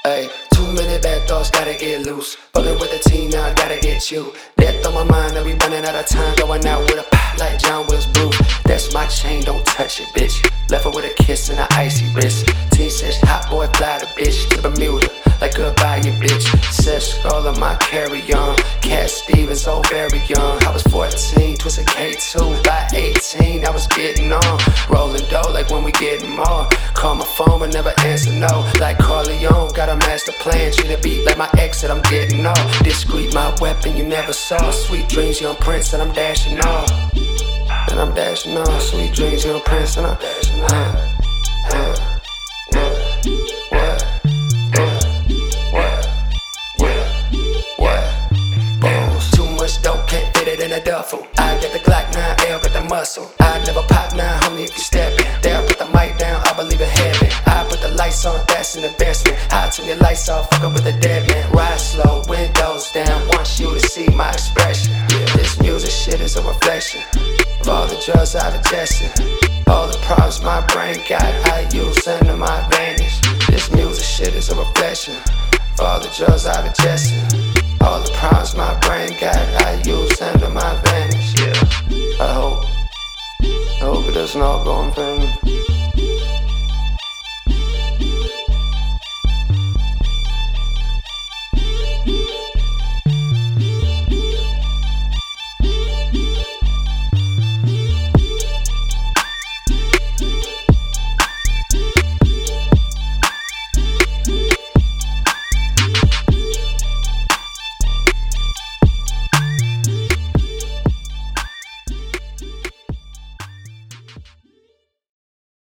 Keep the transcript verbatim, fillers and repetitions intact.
Hey, too many bad thoughts, gotta get loose. Fucking with the team now, gotta get you. Death on my mind, I be running out of time. Going out with a pop like John Wilkes Booth. That's my chain, don't touch it, bitch. Left her with a kiss and an icy wrist. T says, hot boy, fly the bitch to Bermuda. Like goodbye, you bitch. Says skull on my carry-on. Cat Stevens, oh very young. I was fourteen, twisted K two. By eighteen, I was getting on. Rolling dough like when we getting more. Call my phone but never answer no. Like Corleone, got a master plan. Treat a beat like my exit, I'm getting off. Discreet, my weapon you never saw. Sweet dreams, young prince, and I'm dashing off. And I'm dashing off. Sweet dreams, young prince, and I'm dashing off. Uh, uh, Can't fit it in a duffel. I get the Glock nine, L got the muscle. I never pop nine, homie, if you steppin'. There, put the mic down, I believe in heaven. I put the lights on, that's an investment. I turn your lights off, fuckin' with a dead man. Ride slow, windows down, want you to see my expression. Yeah, this music shit is a reflection of all the drugs I've ingested. All the problems my brain got, I use them to my advantage. This music shit is a reflection of all the drugs I've ingested. All the problems my brain got, I use them to my advantage. Yeah, I hope, I hope it doesn't all go in vain.